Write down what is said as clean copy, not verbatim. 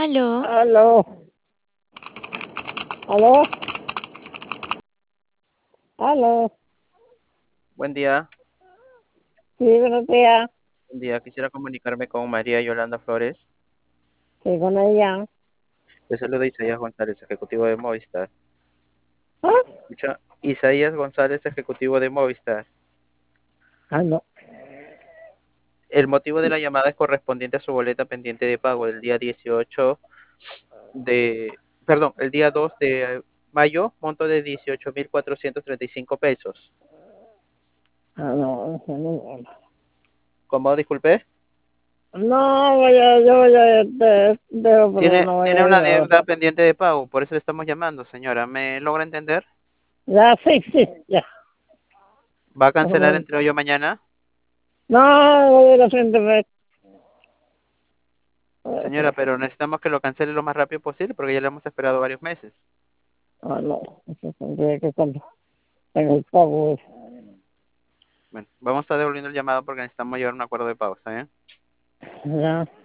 Aló, Aló, aló, aló. Buen día, Sí, buenos días. buen día. Quisiera comunicarme con María Yolanda Flores. Sí, con ella. Le saluda Isaías González, ejecutivo de Movistar. ¿Ah? Escucha, Isaías González, ejecutivo de Movistar. Ah, no. El motivo de la llamada es correspondiente a su boleta pendiente de pago del día 18 el día 2 de mayo, monto de 18.435 pesos. Ah, no, eso no. ¿Cómo? Disculpe. No, yo voy a dejo, pero Tiene, no voy tiene a ir una ahora. deuda pendiente de pago, por eso le estamos llamando, señora. ¿Me logra entender? Ya, sí, sí, ya. ¿Va a cancelar No, entre hoy o mañana? voy a ir a frente de... Señora, pero necesitamos que lo cancele lo más rápido posible porque ya le hemos esperado varios meses. Ah, no, eso tendría que estar en el pago. Bueno, vamos a estar devolviendo el llamado porque necesitamos llegar a un acuerdo de pago, ¿está bien? Ya.